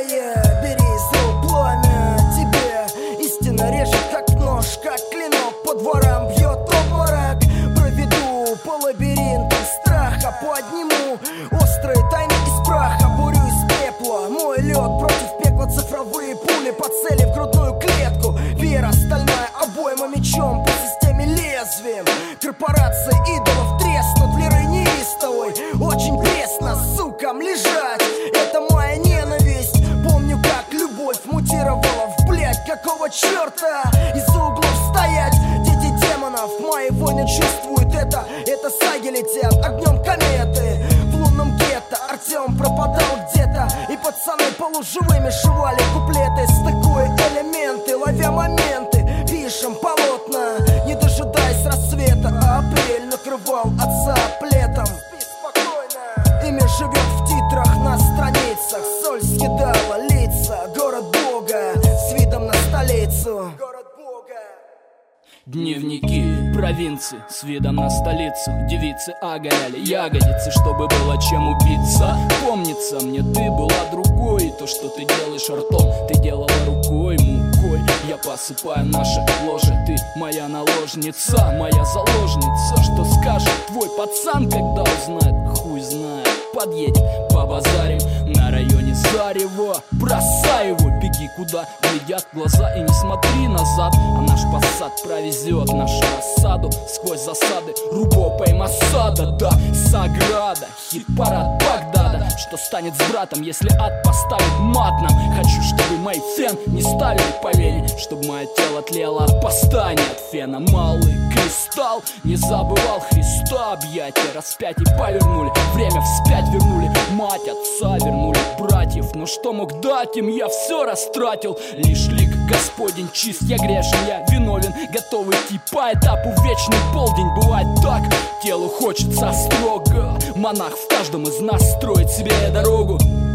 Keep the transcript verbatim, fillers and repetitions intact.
Алая, бери из рук пламя. Тебе истина режет как нож, как клинок. По дворам бьет обморок. Проведу по лабиринтам страха, подниму острые тайны из праха. Бурю из пепла, мой лед против пекла. Цифровые пули по цели в грудную клетку. Вера стальная, обойма мечом по системе лезвием. Корпорации идолов треснут в лиры неистовой. Очень пресно сукам лежать, это моя ненависть. Помню, как любовь мутировала в блядь. Какого черта из-за углов стоять? Дети демонов, мои войны чувствуют это. Это саги летят огнем кометы. В лунном гетто Артем пропадал где-то, и пацаны полуживыми шивали куплеты. Стыкуя элементы, ловя моменты, пишем полотна, не дожидаясь рассвета. А апрель накрывал отца плетом. Имя живет в титрах на страницах. Соль съедала лица. Город Бога с видом на столицу. Дневники провинции с видом на столицу. Девицы оголяли ягодицы, чтобы было чем убиться. Помнится мне, ты была другой. И то, что ты делаешь ртом, ты делала рукой, мукой. Я посыпаю наше ложе, ты моя наложница, моя заложница. Что скажет твой пацан, когда узнает? Хуй знает. Подъедем, побазарим на районе Зарево. Бросай его, беги куда глядят глаза. И не смотри назад, а наш посад провезет нашу рассаду сквозь засады Рубопа и Масада. Да, Саграда, хит-парад Багдада. Что станет с братом, если ад поставит мат нам? Хочу, чтобы мои фен не ставили по вене, чтобы мое тело тлело от поста, не от фена. Малый кристалл не забывал Христа. Объятия распятий повернули, время вспять вернули. Мать отца вернули братьев. Но что мог дать им, я все растратил. Лишь лик Господень чист, я грешен, я виновен. Готов идти по этапу вечный полдень. Бывает так, телу хочется строго. Монах в каждом из нас строит себе дорогу.